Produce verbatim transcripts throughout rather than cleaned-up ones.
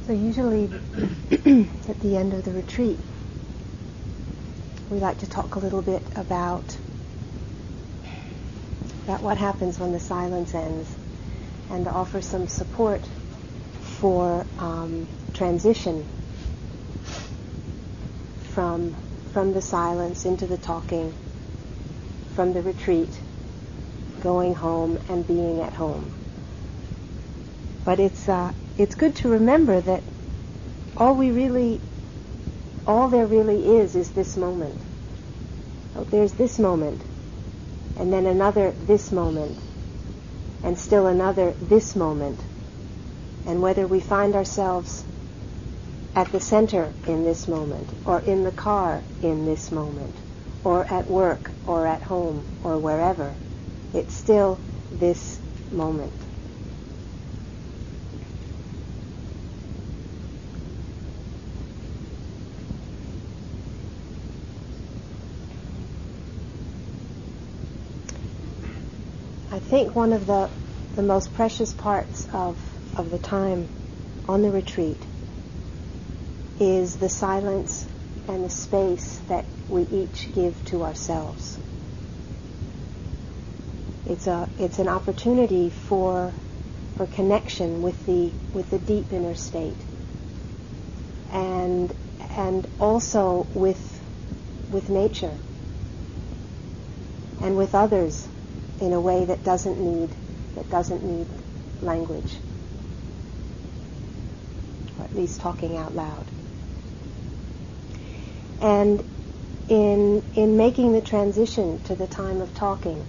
So usually at the end of the retreat, we like to talk a little bit about, about what happens when the silence ends, and to offer some support for um, transition from from the silence into the talking, from the retreat, going home and being at home. But it's uh, it's good to remember that all we really, all there really is is this moment. Oh, there's this moment, and then another this moment, and still another this moment. And whether we find ourselves at the center in this moment, or in the car in this moment, or at work, or at home, or wherever, it's still this moment. I think one of the, the most precious parts of, of the time on the retreat is the silence and the space that we each give to ourselves. It's a it's an opportunity for for connection with the with the deep inner state, and and also with with nature and with others in a way that doesn't need that doesn't need language, or at least talking out loud. And in in making the transition to the time of talking,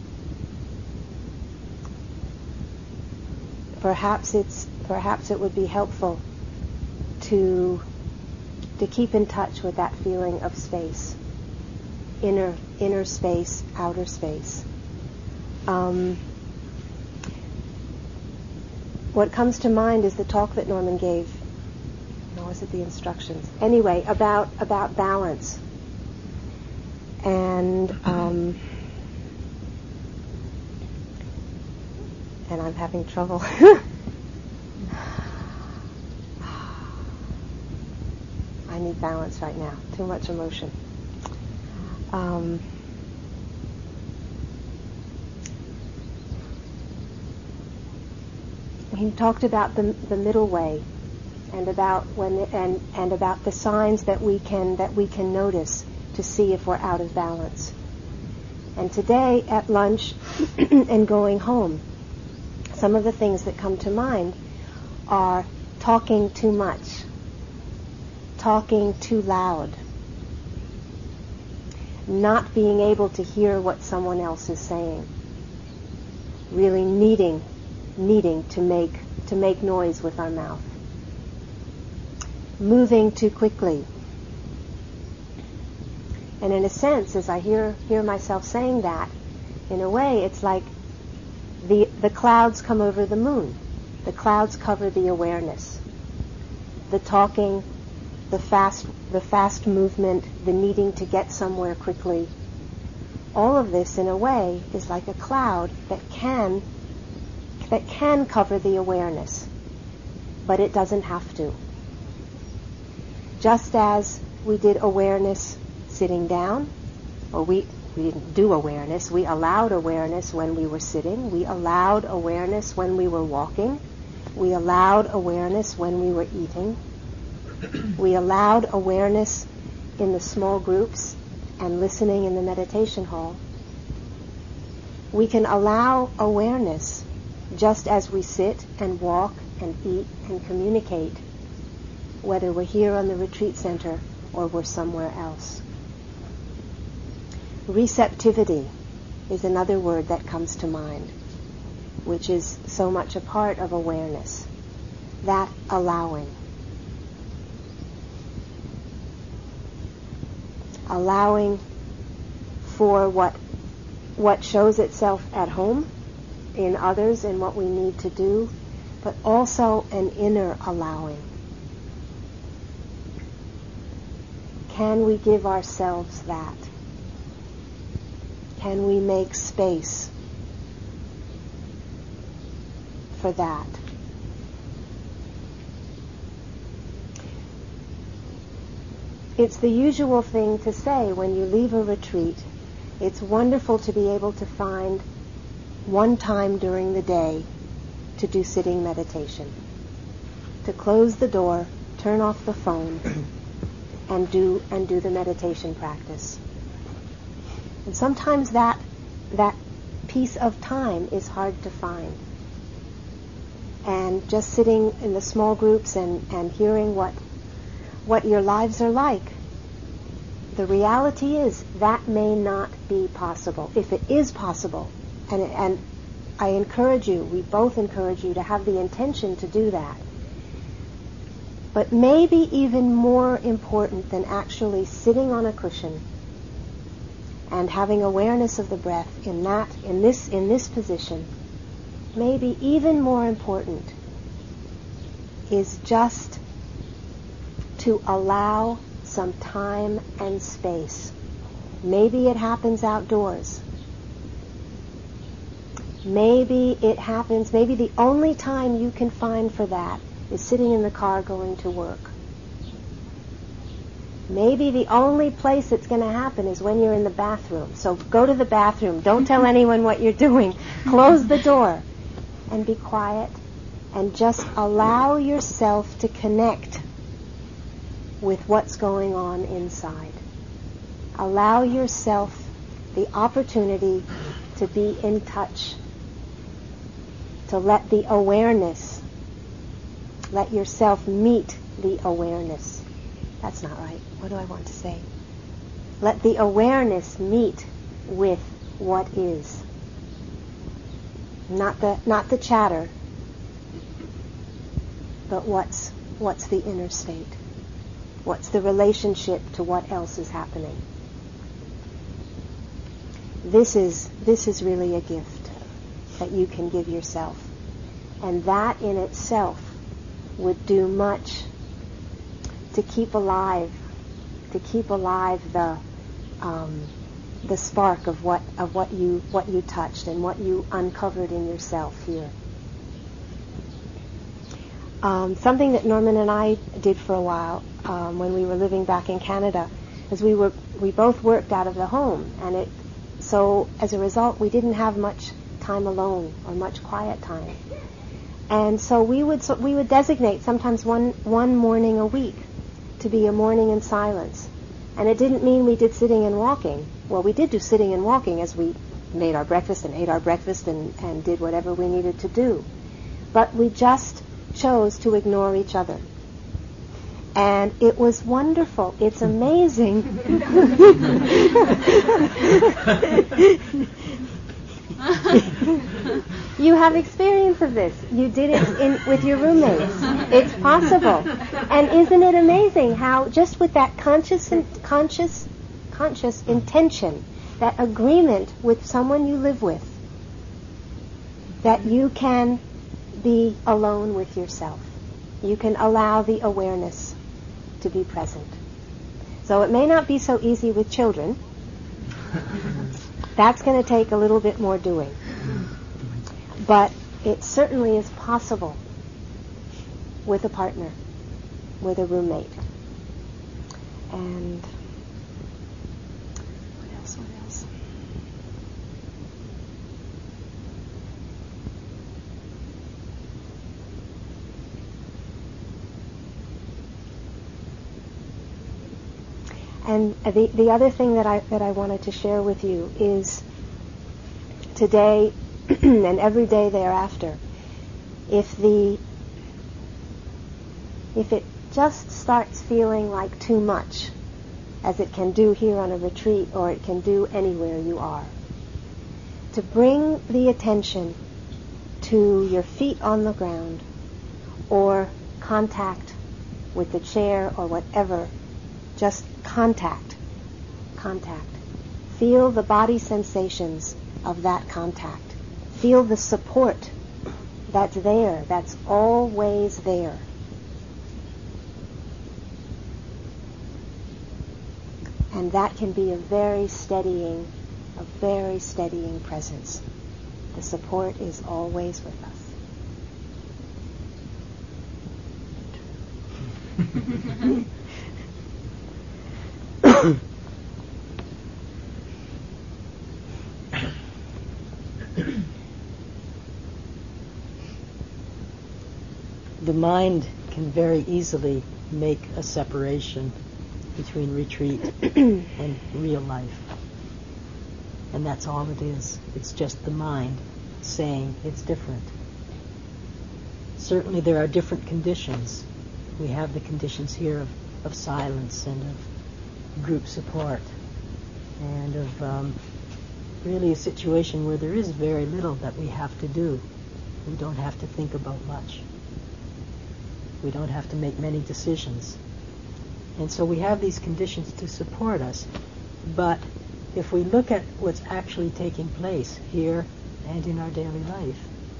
perhaps it's perhaps it would be helpful to to keep in touch with that feeling of space, inner inner space, outer space. Um, what comes to mind is the talk that Norman gave. Or was it the instructions? Anyway, about about balance. And um, and I'm having trouble. I need balance right now. Too much emotion. Um, he talked about the the middle way, and about when and and about the signs that we can that we can notice to see if we're out of balance. And today at lunch and going home, some of the things that come to mind are talking too much, talking too loud, not being able to hear what someone else is saying, really needing needing to make to make noise with our mouth, moving too quickly. And in a sense, as I hear hear myself saying that, in a way it's like the the clouds come over the moon. The clouds cover the awareness. The talking, the fast the fast movement, the needing to get somewhere quickly. All of this in a way is like a cloud that can that can cover the awareness, but it doesn't have to. Just as we did awareness sitting down, or we, we didn't do awareness, we allowed awareness when we were sitting, we allowed awareness when we were walking, we allowed awareness when we were eating, we allowed awareness in the small groups and listening in the meditation hall. We can allow awareness just as we sit and walk and eat and communicate, whether we're here on the retreat center or we're somewhere else. Receptivity is another word that comes to mind, which is so much a part of awareness. That allowing. Allowing for what what shows itself at home, in others, in what we need to do, but also an inner allowing. Can we give ourselves that? Can we make space for that? it's the usual thing to say when you leave a retreat. It's wonderful to be able to find one time during the day to do sitting meditation. To close the door, turn off the phone, and do and do the meditation practice. And sometimes that that piece of time is hard to find. And just sitting in the small groups and, and hearing what what your lives are like, the reality is that may not be possible. If it is possible, and and I encourage you, we both encourage you to have the intention to do that. But maybe even more important than actually sitting on a cushion and having awareness of the breath in that, in this, in this position, maybe even more important is just to allow some time and space. Maybe it happens outdoors. Maybe it happens, maybe the only time you can find for that is sitting in the car going to work. Maybe the only place it's going to happen is when you're in the bathroom. So go to the bathroom. Don't tell anyone what you're doing. Close the door and be quiet and just allow yourself to connect with what's going on inside. Allow yourself the opportunity to be in touch, to let the awareness, let yourself meet the awareness. That's not right. What do I want to say? Let the awareness meet with what is. Not the not the chatter, but what's what's the inner state. What's the relationship to what else is happening? This is this is really a gift that you can give yourself. And that in itself would do much to keep alive, to keep alive the um, the spark of what of what you what you touched and what you uncovered in yourself here. Um, something that Norman and I did for a while um, when we were living back in Canada, is we were we both worked out of the home, and it so as a result we didn't have much time alone or much quiet time, and so we would so we would designate sometimes one one morning a week to be a morning in silence. And it didn't mean we did sitting and walking. Well, we did do sitting and walking as we made our breakfast and ate our breakfast and, and did whatever we needed to do. But we just chose to ignore each other. And it was wonderful. It's amazing. You have experience of this. You did it in, with your roommates. It's possible. And isn't it amazing how just with that conscious, in, conscious, conscious intention, that agreement with someone you live with, that you can be alone with yourself. You can allow the awareness to be present. So it may not be so easy with children. That's going to take a little bit more doing. But it certainly is possible with a partner, with a roommate. And what else, what else? And the the other thing that I that I wanted to share with you is today and every day thereafter, if the if it just starts feeling like too much, as it can do here on a retreat or it can do anywhere you are, to bring the attention to your feet on the ground or contact with the chair or whatever, just contact, contact. Feel the body sensations of that contact. Feel the support that's there, that's always there. And that can be a very steadying, a very steadying presence. The support is always with us. The mind can very easily make a separation between retreat and real life. And that's all it is. It's just the mind saying it's different. Certainly there are different conditions. We have the conditions here of, of silence and of group support and of um, really a situation where there is very little that we have to do. We don't have to think about much. We don't have to make many decisions. And so we have these conditions to support us. But if we look at what's actually taking place here and in our daily life,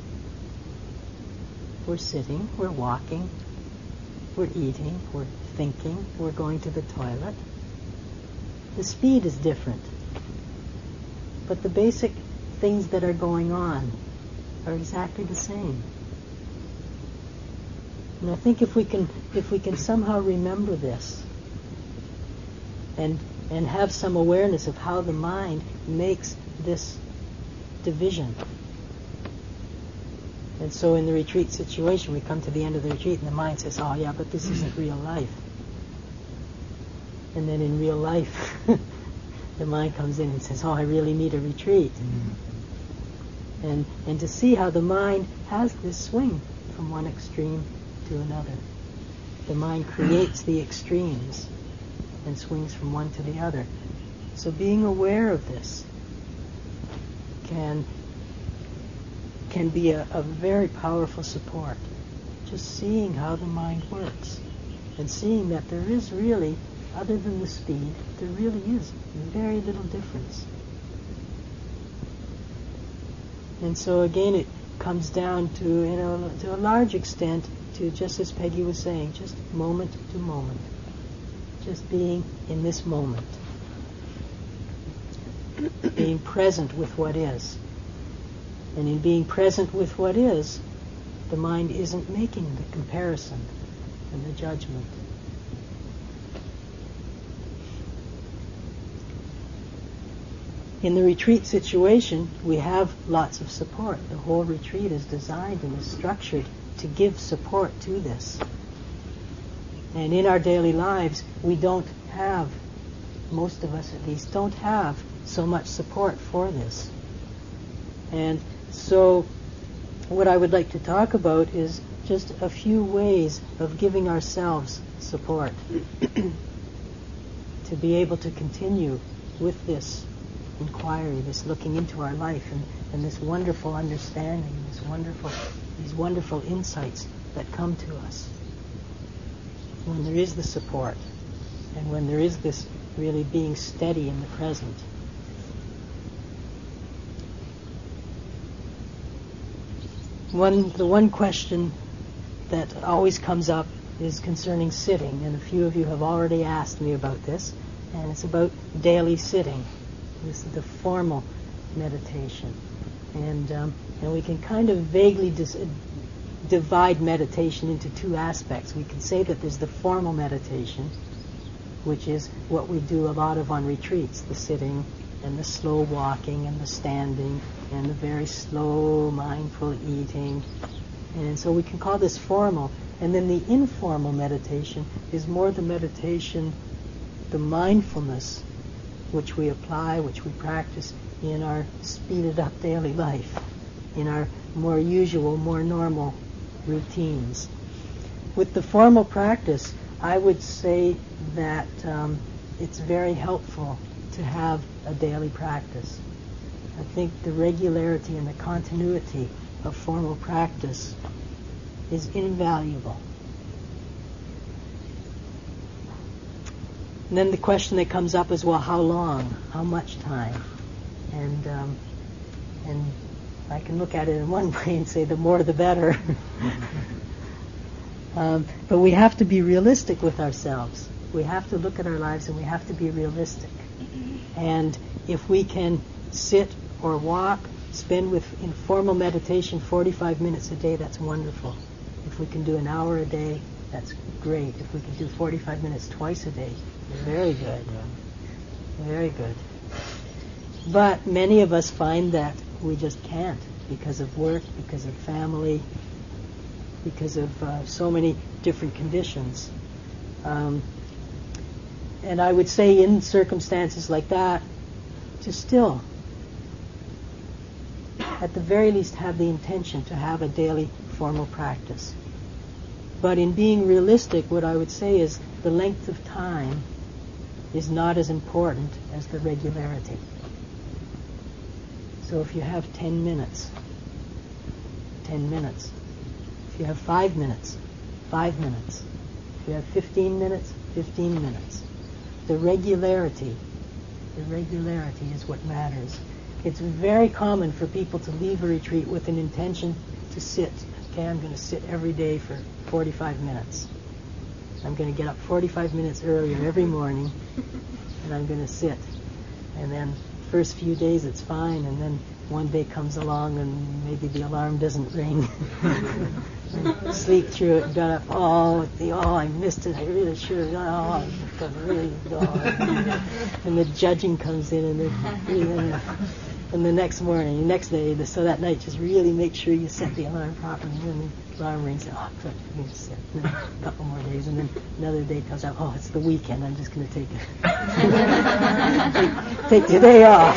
we're sitting, we're walking, we're eating, we're thinking, we're going to the toilet. The speed is different. But the basic things that are going on are exactly the same. And I think if we can if we can somehow remember this and and have some awareness of how the mind makes this division. And so in the retreat situation, we come to the end of the retreat and the mind says, oh yeah, but this isn't real life. And then in real life, the mind comes in and says, oh, I really need a retreat. Mm-hmm. And and to see how the mind has this swing from one extreme to another. The mind creates the extremes and swings from one to the other. So being aware of this can can be a, a very powerful support. Just seeing how the mind works and seeing that there is really, other than the speed, there really is very little difference. And so again, it comes down to, you know, to a large extent, to just as Peggy was saying, just moment to moment. Just being in this moment. Being present with what is. And in being present with what is, the mind isn't making the comparison and the judgment. In the retreat situation, we have lots of support. The whole retreat is designed and is structured to give support to this. And in our daily lives, we don't have, most of us at least, don't have so much support for this. And so what I would like to talk about is just a few ways of giving ourselves support to be able to continue with this inquiry, this looking into our life and, and this wonderful understanding, this wonderful, these wonderful insights that come to us. When there is the support and when there is this really being steady in the present. One, the one question that always comes up is concerning sitting, and a few of you have already asked me about this, and it's about daily sitting. This is the formal meditation. And um, and we can kind of vaguely dis- divide meditation into two aspects. We can say that there's the formal meditation, which is what we do a lot of on retreats, the sitting and the slow walking and the standing and the very slow mindful eating. And so we can call this formal. And then the informal meditation is more the meditation, the mindfulness, which we apply, which we practice in our speeded up daily life, in our more usual, more normal routines. With the formal practice, I would say that um, it's very helpful to have a daily practice. I think the regularity and the continuity of formal practice is invaluable. And then the question that comes up is, well, how long? How much time? And um, and I can look at it in one way and say the more the better. um, but we have to be realistic with ourselves. We have to look at our lives and we have to be realistic. And if we can sit or walk, spend with informal meditation forty-five minutes a day, that's wonderful. If we can do an hour a day, that's great. If we can do forty-five minutes twice a day, very good. Very good. But many of us find that we just can't because of work, because of family, because of uh, so many different conditions. Um, and I would say in circumstances like that, to still, at the very least, have the intention to have a daily formal practice. But in being realistic, what I would say is the length of time is not as important as the regularity. So if you have ten minutes, ten minutes. If you have five minutes, five minutes. If you have fifteen minutes, fifteen minutes. The regularity, the regularity is what matters. It's very common for people to leave a retreat with an intention to sit. Okay, I'm going to sit every day for forty-five minutes. I'm going to get up forty-five minutes earlier every morning, and I'm going to sit. And then first few days it's fine, and then one day comes along and maybe the alarm doesn't ring. Sleep through it, got up, oh, the, oh, I missed it, I really should have, oh, I really, oh. And the judging comes in, and then, and the next morning, the next day, the, so that night, just really make sure you set the alarm properly, and then the alarm rings, oh, good, I need to sit. And then a couple more days, and then another day comes out, oh, it's the weekend, I'm just going to take it. take, take the day off.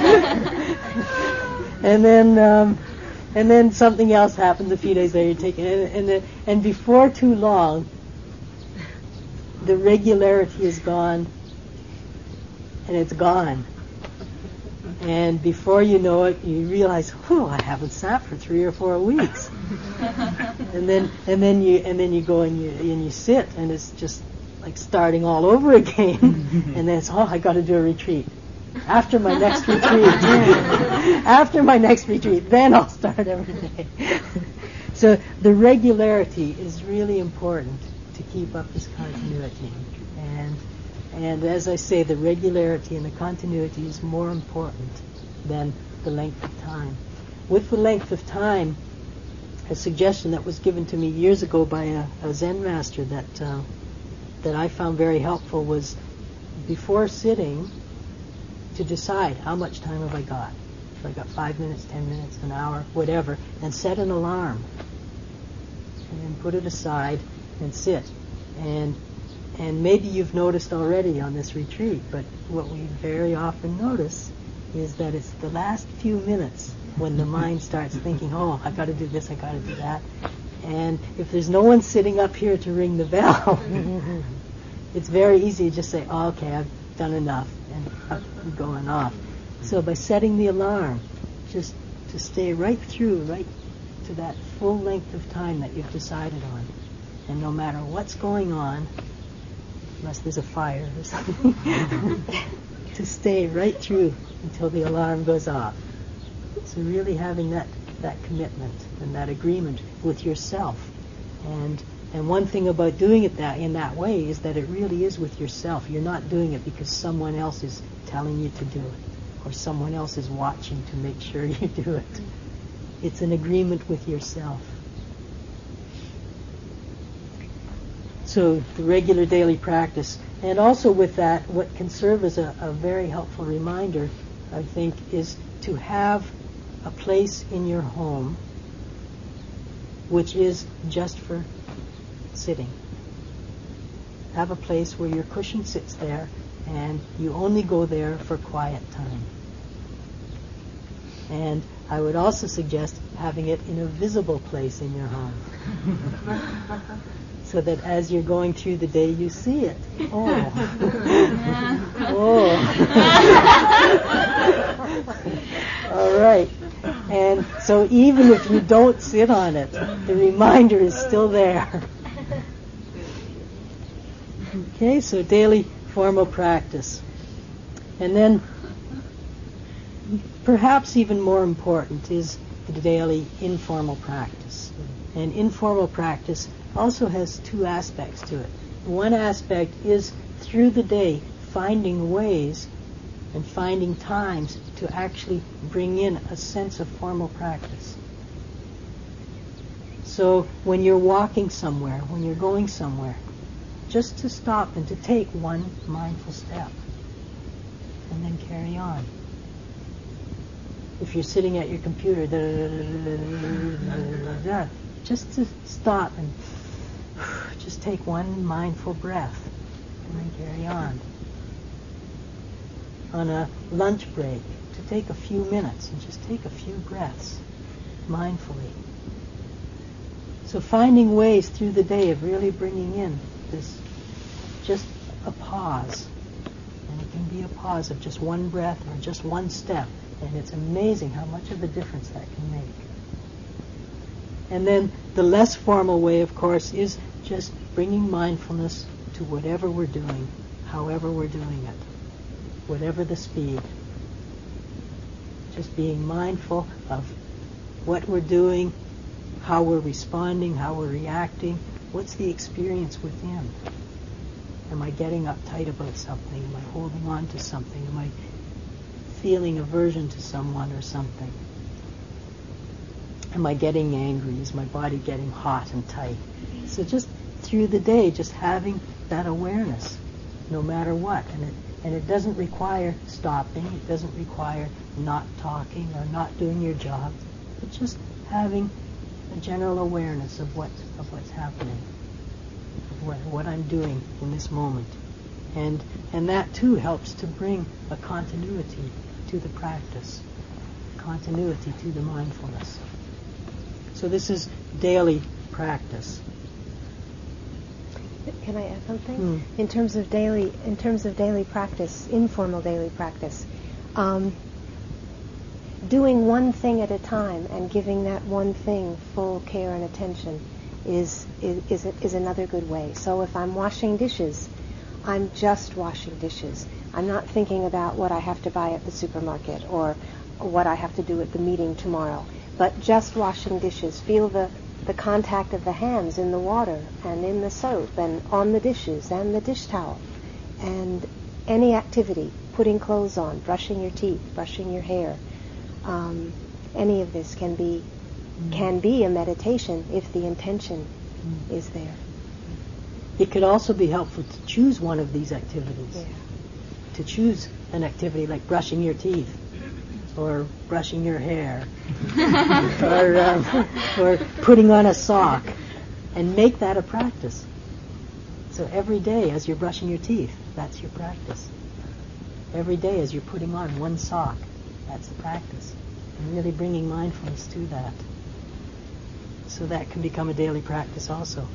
And then, um, and then something else happens a few days later. You take it, and and, the, and before too long, the regularity is gone, and it's gone. And before you know it, you realize, oh, I haven't sat for three or four weeks. and then, and then you, and then you go and you and you sit, and it's just like starting all over again. And then it's, oh, I got to do a retreat. After my next retreat, after my next retreat, then I'll start every day. So the regularity is really important to keep up this continuity. And and as I say, the regularity and the continuity is more important than the length of time. With the length of time, a suggestion that was given to me years ago by a, a Zen master that uh, that I found very helpful was before sitting, to decide how much time have I got. If I got five minutes, ten minutes, an hour, whatever, and set an alarm. And then put it aside and sit. And and maybe you've noticed already on this retreat, but what we very often notice is that it's the last few minutes when the mind starts thinking, oh, I got to do this, I got to do that. And if there's no one sitting up here to ring the bell, it's very easy to just say, oh, okay, I've done enough, and up going off. So by setting the alarm, just to stay right through, right to that full length of time that you've decided on, and no matter what's going on, unless there's a fire or something, to stay right through until the alarm goes off. So really having that, that commitment and that agreement with yourself. And And one thing about doing it that in that way is that it really is with yourself. You're not doing it because someone else is telling you to do it, or someone else is watching to make sure you do it. It's an agreement with yourself. So the regular daily practice, and also with that, what can serve as a, a very helpful reminder, I think, is to have a place in your home which is just for sitting. Have a place where your cushion sits there and you only go there for quiet time. And I would also suggest having it in a visible place in your home. So that as you're going through the day, you see it. Oh. Oh. All right. And so even if you don't sit on it, the reminder is still there. Okay, so daily formal practice. And then perhaps even more important is the daily informal practice. And informal practice also has two aspects to it. One aspect is through the day finding ways and finding times to actually bring in a sense of formal practice. So when you're walking somewhere, when you're going somewhere, just to stop and to take one mindful step. and then carry on. If you're sitting at your computer, just to stop and just take one mindful breath and then carry on. On a lunch break, to take a few minutes and just take a few breaths mindfully. So finding ways through the day of really bringing in this, just a pause. And it can be a pause of just one breath or just one step. And it's amazing how much of a difference that can make. And then the less formal way, of course, is just bringing mindfulness to whatever we're doing, however we're doing it, whatever the speed. Just being mindful of what we're doing, how we're responding, how we're reacting, what's the experience within. Am I getting uptight about something? Am I holding on to something? Am I feeling aversion to someone or something? Am I getting angry? Is my body getting hot and tight? So just through the day, just having that awareness, no matter what. And it, and it doesn't require stopping. It doesn't require not talking or not doing your job. But just having a general awareness of what of what's happening, of what, what I'm doing in this moment. And and that too helps to bring a continuity to the practice, continuity to the mindfulness. So this is daily practice. Can I add something? Mm. In terms of daily, in terms of daily practice, informal daily practice, um, doing one thing at a time and giving that one thing full care and attention is is is, a, is another good way. So if I'm washing dishes, I'm just washing dishes. I'm not thinking about what I have to buy at the supermarket or what I have to do at the meeting tomorrow, but just washing dishes. Feel the, the contact of the hands in the water and in the soap and on the dishes and the dish towel. And any activity, putting clothes on, brushing your teeth, brushing your hair, um, any of this can be mm. can be a meditation if the intention mm. is there. It could also be helpful to choose one of these activities. Yeah. To choose an activity like brushing your teeth, or brushing your hair, or, um, or putting on a sock, and make that a practice. So every day as you're brushing your teeth, that's your practice. Every day as you're putting on one sock, that's the practice. And really bringing mindfulness to that. So that can become a daily practice also.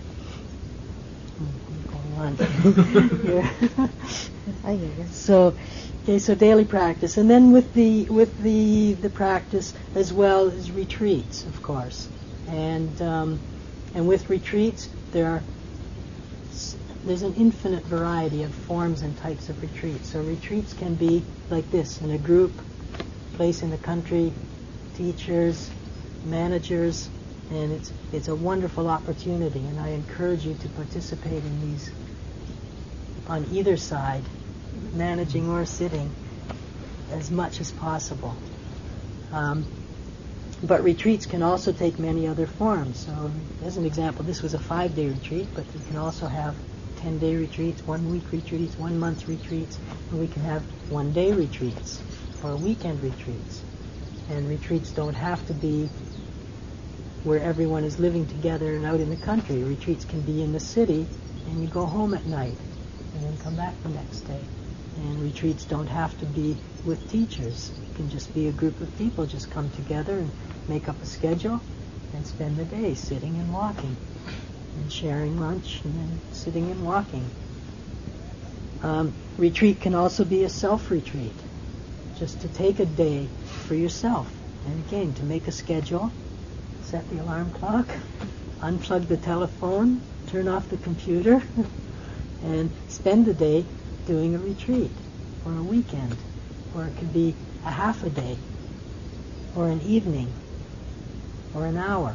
On. yeah. So, okay, so daily practice, and then with the with the the practice as well as retreats, of course, and um, and with retreats there are there's an infinite variety of forms and types of retreats. So retreats can be like this, in a group, place in the country, teachers, managers, and it's it's a wonderful opportunity, and I encourage you to participate in these on either side, managing or sitting, as much as possible. Um, but retreats can also take many other forms. So as an example, this was a five-day retreat, but we can also have ten-day retreats, one-week retreats, one-month retreats, and we can have one-day retreats or weekend retreats. And retreats don't have to be where everyone is living together and out in the country. Retreats can be in the city, and you go home at night and then come back the next day. And retreats don't have to be with teachers. It can just be a group of people just come together and make up a schedule and spend the day sitting and walking and sharing lunch and then sitting and walking. Um, retreat can also be a self-retreat, just to take a day for yourself. And again, to make a schedule, set the alarm clock, unplug the telephone, turn off the computer, and spend the day doing a retreat, or a weekend, or it could be a half a day, or an evening, or an hour.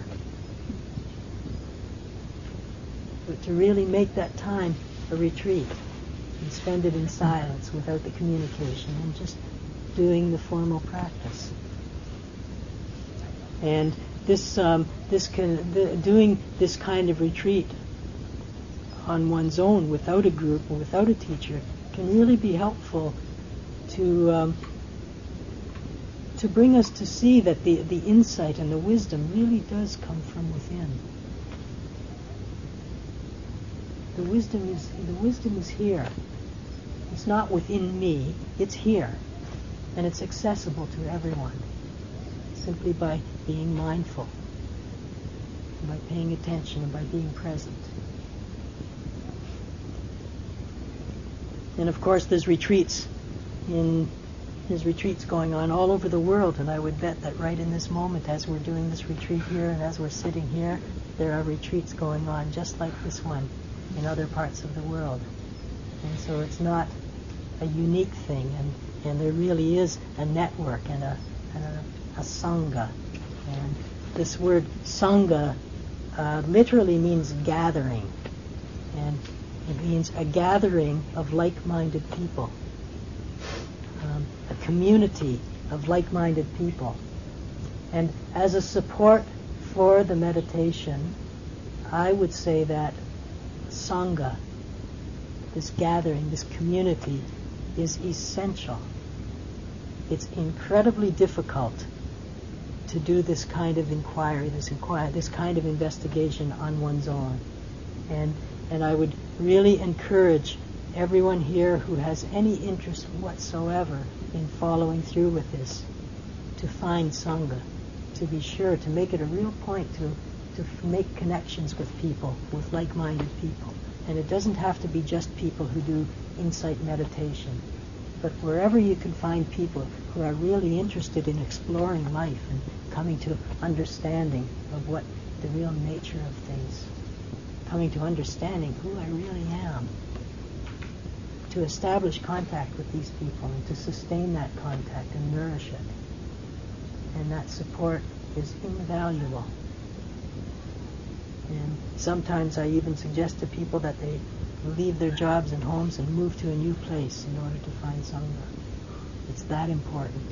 But to really make that time a retreat, and spend it in silence without the communication, and just doing the formal practice. And this, um, this can, the, doing this kind of retreat on one's own, without a group or without a teacher, can really be helpful to um, to bring us to see that the, the insight and the wisdom really does come from within. The wisdom is the wisdom is here. It's not within me, it's here. And it's accessible to everyone simply by being mindful, by paying attention, and by being present. And of course there's retreats in there's retreats going on all over the world, and I would bet that right in this moment, as we're doing this retreat here and as we're sitting here, there are retreats going on just like this one in other parts of the world. And so it's not a unique thing, and, and there really is a network and a, and a, a sangha. And this word sangha uh, literally means gathering, and it means a gathering of like-minded people, um, a community of like-minded people. And as a support for the meditation, I would say that sangha, this gathering, this community, is essential. It's incredibly difficult to do this kind of inquiry, this inquiry, this kind of investigation on one's own. And and I would really encourage everyone here who has any interest whatsoever in following through with this to find sangha, to be sure to make it a real point to to f- make connections with people, with like-minded people. And it doesn't have to be just people who do insight meditation, but wherever you can find people who are really interested in exploring life and coming to understanding of what the real nature of things, coming to understanding who I really am, to establish contact with these people and to sustain that contact and nourish it. And that support is invaluable. And sometimes I even suggest to people that they leave their jobs and homes and move to a new place in order to find sangha. It's that important.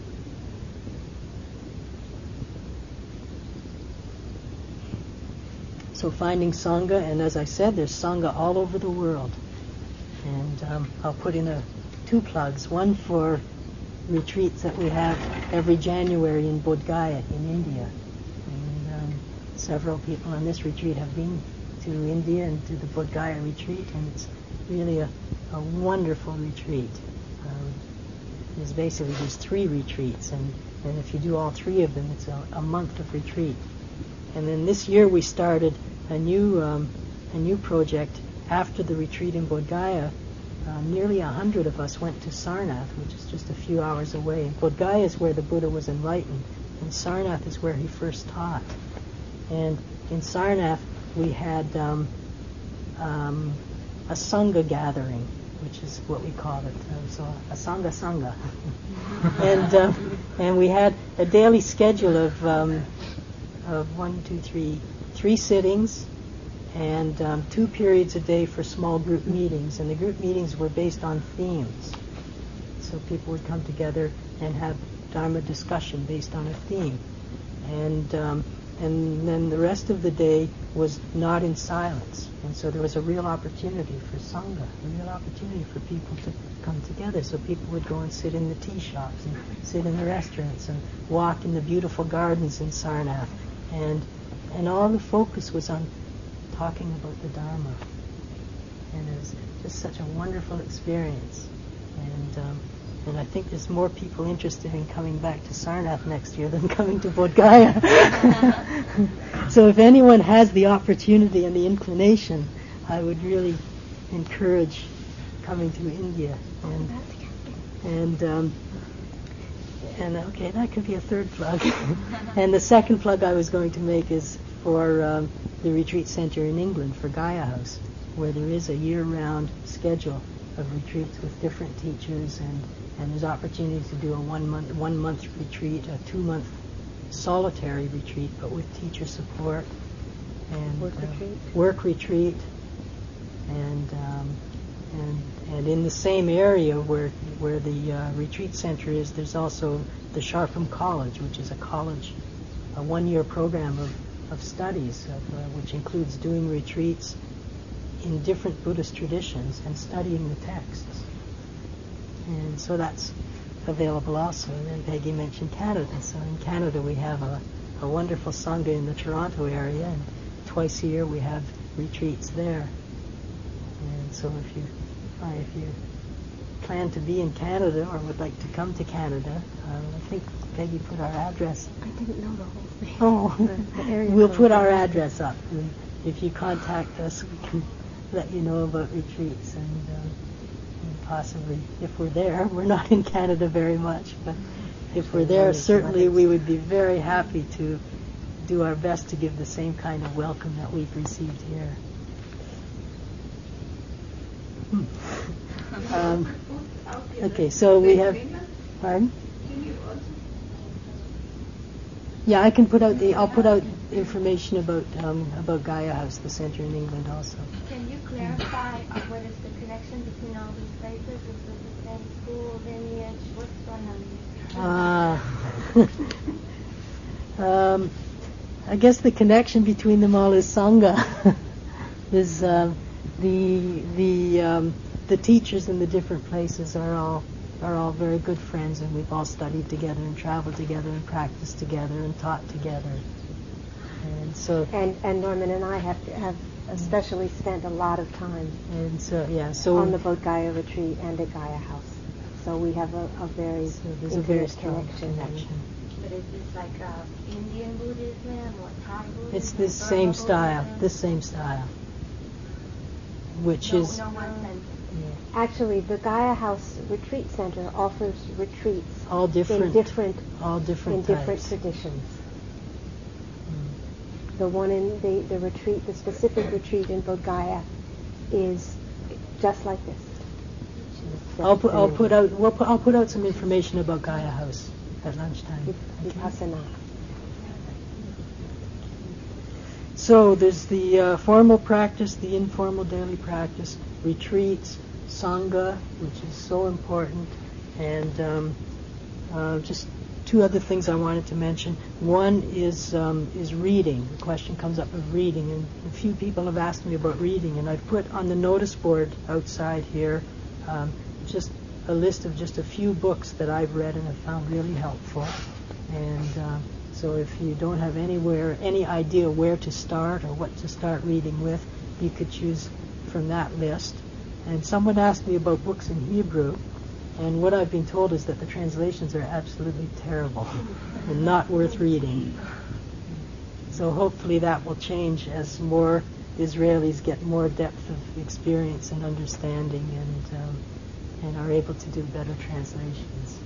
So finding sangha, and as I said, there's sangha all over the world. And um, I'll put in a, two plugs. One for retreats that we have every January in Bodh Gaya in India. And um, several people on this retreat have been to India and to the Bodh Gaya retreat, and it's really a, a wonderful retreat. Um, there's basically there's three retreats, and, and if you do all three of them, it's a, a month of retreat. And then this year we started a new um, a new project after the retreat in Bodh Gaya. Uh, nearly a hundred of us went to Sarnath, which is just a few hours away. Bodh Gaya is where the Buddha was enlightened, and Sarnath is where he first taught. And in Sarnath we had um, um, a Sangha gathering, which is what we call it. Uh, so a Sangha Sangha. and um, and we had a daily schedule of um, of one, two, three, three sittings, and um, two periods a day for small group meetings. And the group meetings were based on themes. So people would come together and have Dharma discussion based on a theme. And um, and then the rest of the day was not in silence. And so there was a real opportunity for Sangha, a real opportunity for people to come together. So people would go and sit in the tea shops and sit in the restaurants and walk in the beautiful gardens in Sarnath. And and all the focus was on talking about the Dharma. And it was just such a wonderful experience. And um, and I think there's more people interested in coming back to Sarnath next year than coming to Bodh Gaya. So if anyone has the opportunity and the inclination, I would really encourage coming to India. And and um, and okay, that could be a third plug. And the second plug I was going to make is for um, the retreat center in England, for Gaia House, where there is a year-round schedule of retreats with different teachers, and, and there's opportunities to do a one-month one-month retreat, a two-month solitary retreat, but with teacher support, and work uh, retreat, work retreat, and um, and and in the same area where where the uh, retreat center is, there's also the Sharpham College, which is a college, a one-year program of of studies, of, uh, which includes doing retreats in different Buddhist traditions and studying the texts. And so that's available also. And then Peggy mentioned Canada. So in Canada we have a, a wonderful Sangha in the Toronto area, and twice a year we have retreats there. And so if you uh, if you plan to be in Canada or would like to come to Canada, uh, I think Peggy put our address. I didn't know the whole thing. Oh, the, the area we'll code. put our address up. And if you contact us, we can let you know about retreats, and, uh, and possibly, if we're there, we're not in Canada very much, but if we're there, certainly we would be very happy to do our best to give the same kind of welcome that we've received here. Hmm. Um, okay, so we have. Pardon? Yeah, I can put out the. I'll put out information about um, about Gaia House, the center in England, also. Can you clarify uh, what is the connection between all these places? Is it the same school, lineage? What's going on? Ah. um, I guess the connection between them all is Sangha. is um, the the um, the teachers in the different places are all are all very good friends, and we've all studied together and traveled together and practiced together and taught together. And so and and Norman and I have have especially spent a lot of time and so yeah so on the Bodh Gaya retreat and at Gaia House. So we have a, a very so there's intimate a very strong connection. connection. But is this like uh, Indian Buddhism or Thai Buddhism? It's this or same Burma style, Buddhism? this same style, which no, is no one sense. yeah, Actually, the Gaia House Retreat Center offers retreats all different, in different all different in different types. traditions. Mm. The one in the, the retreat, the specific retreat in Bodh Gaya, is just like this. I'll put I'll put out we'll put, I'll put out some information about Gaia House at lunchtime. Okay. Vipassana. So there's the uh, formal practice, the informal daily practice, retreats, Sangha, which is so important, and um, uh, just two other things I wanted to mention. One is um, is reading. The question comes up of reading, and a few people have asked me about reading, and I've put on the notice board outside here um, just a list of just a few books that I've read and have found really helpful. And uh, so if you don't have anywhere, any idea where to start or what to start reading with, you could choose from that list. And someone asked me about books in Hebrew, and what I've been told is that the translations are absolutely terrible and not worth reading. So hopefully that will change as more Israelis get more depth of experience and understanding, and um, and are able to do better translations.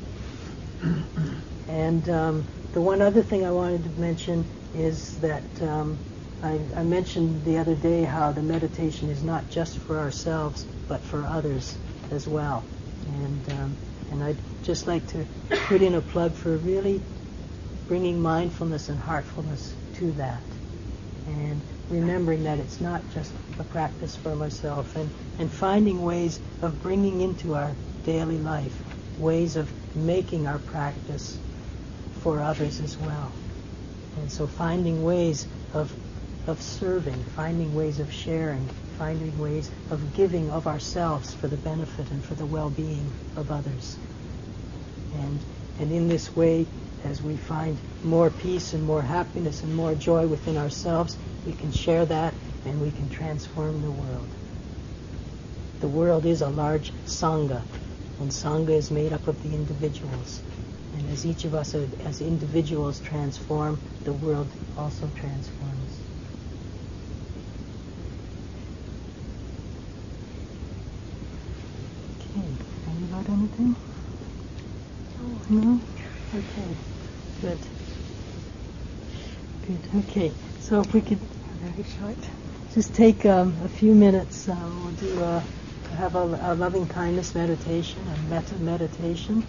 And um, the one other thing I wanted to mention is that um, I, I mentioned the other day how the meditation is not just for ourselves, but for others as well. And um, and I'd just like to put in a plug for really bringing mindfulness and heartfulness to that, and remembering that it's not just a practice for myself, and, and finding ways of bringing into our daily life ways of making our practice for others as well. And so finding ways of of serving, finding ways of sharing, finding ways of giving of ourselves for the benefit and for the well-being of others. And and in this way, as we find more peace and more happiness and more joy within ourselves, we can share that and we can transform the world. The world is a large Sangha, and Sangha is made up of the individuals. And as each of us uh, as individuals transform, the world also transforms. Okay, have you got anything? No? Okay, good. Good, okay. So if we could, very short, just take um, a few minutes, um, we'll do a, have a, a loving kindness meditation, a metta meditation.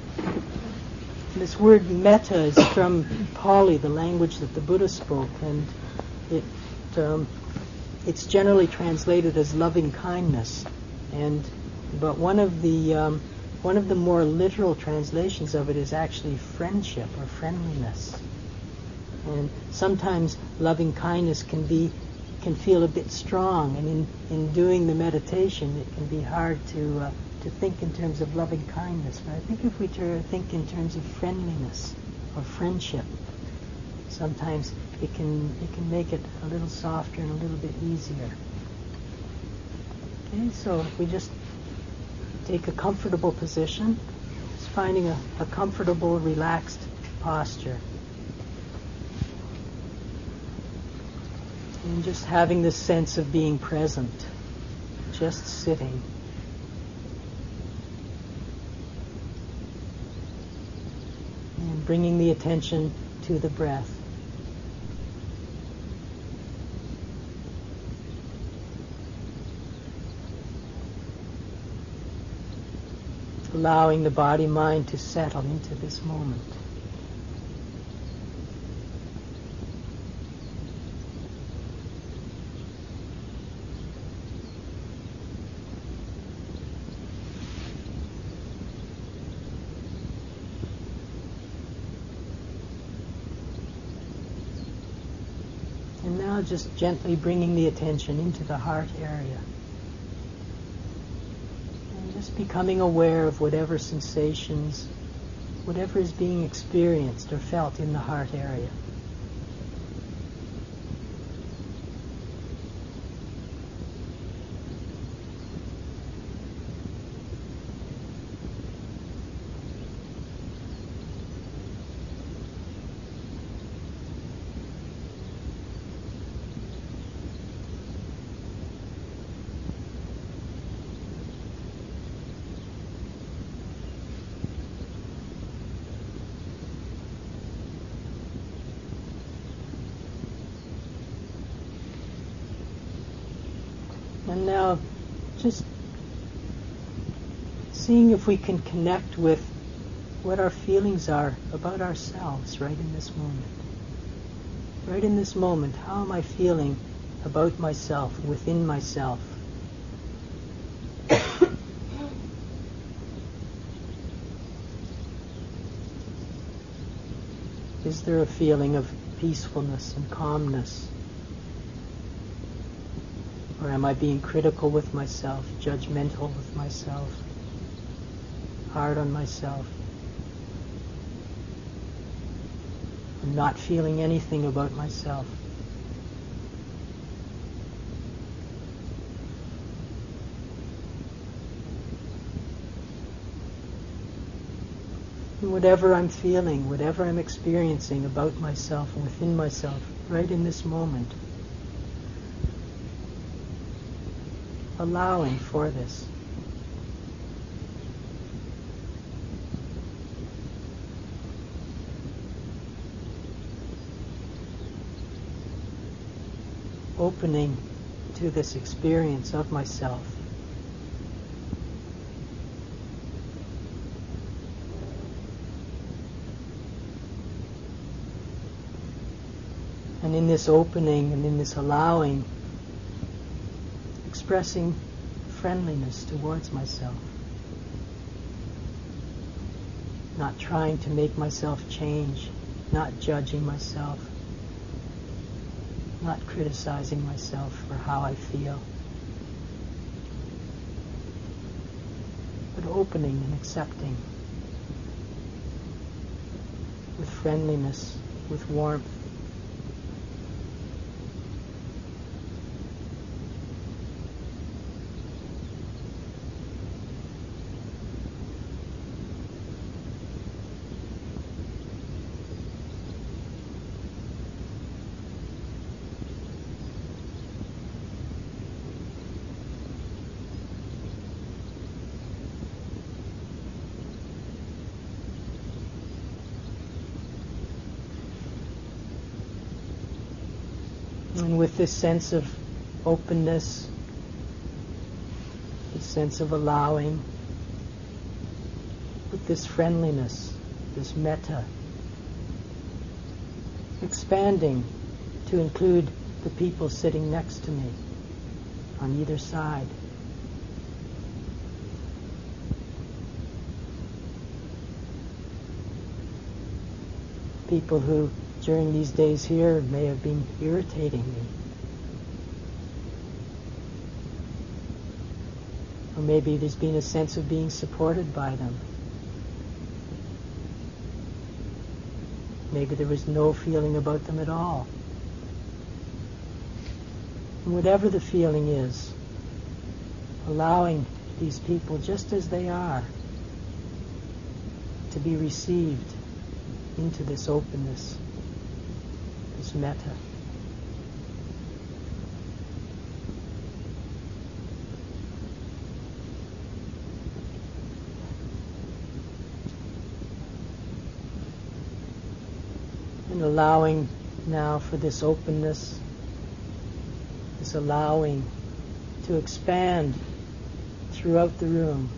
This word metta is from Pali, the language that the Buddha spoke, and it um, it's generally translated as loving kindness. And but one of the um, one of the more literal translations of it is actually friendship or friendliness. And sometimes loving kindness can be can feel a bit strong, and in, in doing the meditation, it can be hard to uh, to think in terms of loving kindness, but I think if we to think in terms of friendliness or friendship, sometimes it can it can make it a little softer and a little bit easier. Okay, so if we just take a comfortable position, just finding a, a comfortable, relaxed posture. And just having this sense of being present, just sitting. And bringing the attention to the breath. Allowing the body-mind to settle into this moment. And now just gently bringing the attention into the heart area. And just becoming aware of whatever sensations, whatever is being experienced or felt in the heart area. And now just seeing if we can connect with what our feelings are about ourselves right in this moment. Right in this moment, how am I feeling about myself, within myself? Is there a feeling of peacefulness and calmness? Or am I being critical with myself, judgmental with myself, hard on myself? I'm not feeling anything about myself. And whatever I'm feeling, whatever I'm experiencing about myself and within myself, right in this moment, allowing for this. Opening to this experience of myself. And in this opening and in this allowing, expressing friendliness towards myself. Not trying to make myself change, not judging myself, not criticizing myself for how I feel, but opening and accepting with friendliness, with warmth. And with this sense of openness, this sense of allowing, with this friendliness, this metta, expanding to include the people sitting next to me on either side. People who during these days here may have been irritating me. Or maybe there's been a sense of being supported by them. Maybe there was no feeling about them at all. And whatever the feeling is, allowing these people just as they are to be received into this openness, this metta. And allowing now for this openness, this allowing to expand throughout the room,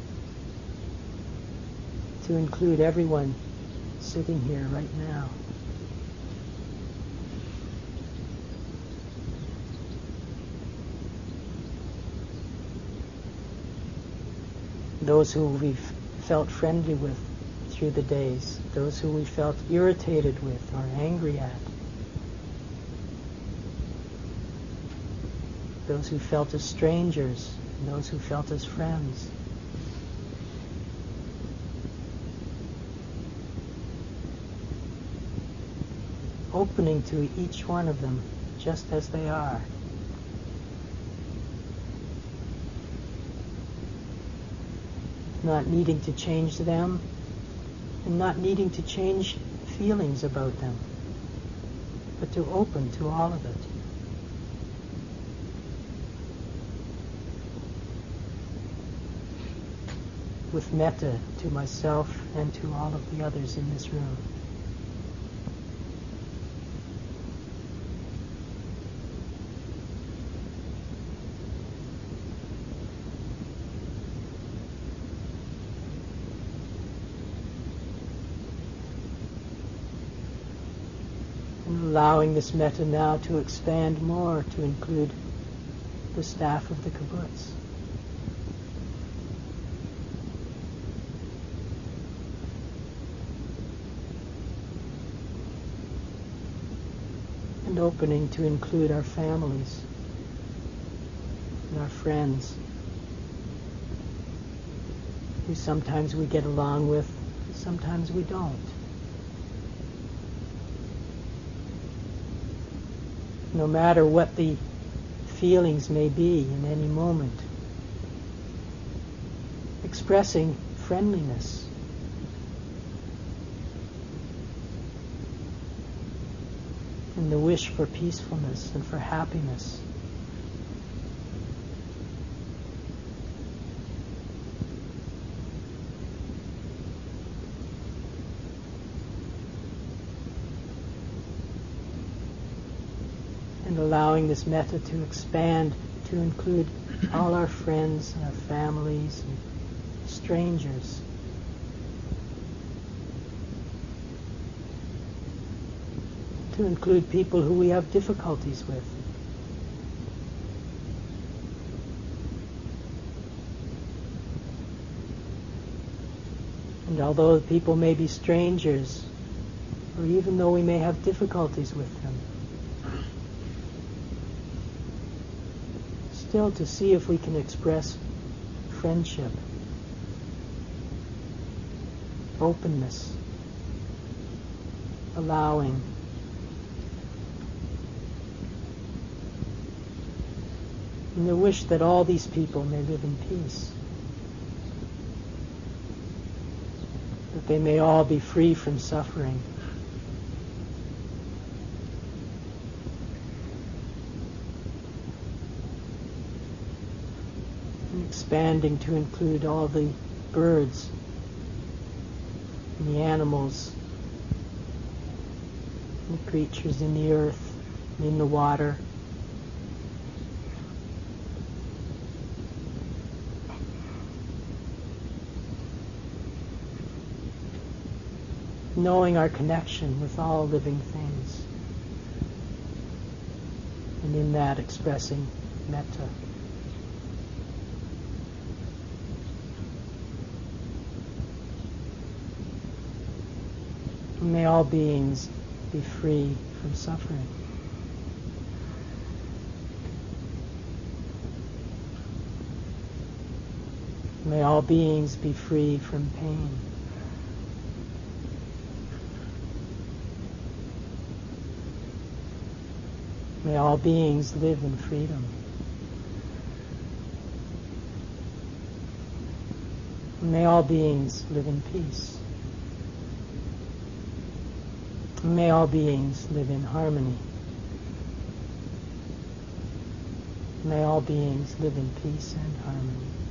to include everyone sitting here right now. Those who we've felt friendly with through the days, those who we felt irritated with or angry at, those who felt as strangers, and those who felt as friends. Opening to each one of them just as they are. Not needing to change them, and not needing to change feelings about them, but to open to all of it. With metta to myself and to all of the others in this room. Allowing this metta now to expand more to include the staff of the kibbutz. And opening to include our families and our friends, who sometimes we get along with, sometimes we don't. No matter what the feelings may be in any moment, expressing friendliness, and the wish for peacefulness and for happiness. And allowing this metta to expand to include all our friends and our families and strangers. To include people who we have difficulties with. And although people may be strangers, or even though we may have difficulties with them, still to see if we can express friendship, openness, allowing, and the wish that all these people may live in peace, that they may all be free from suffering. Expanding to include all the birds and the animals and the creatures in the earth and in the water. Knowing our connection with all living things, and in that expressing metta. May all beings be free from suffering. May all beings be free from pain. May all beings live in freedom. May all beings live in peace. May all beings live in harmony. May all beings live in peace and harmony.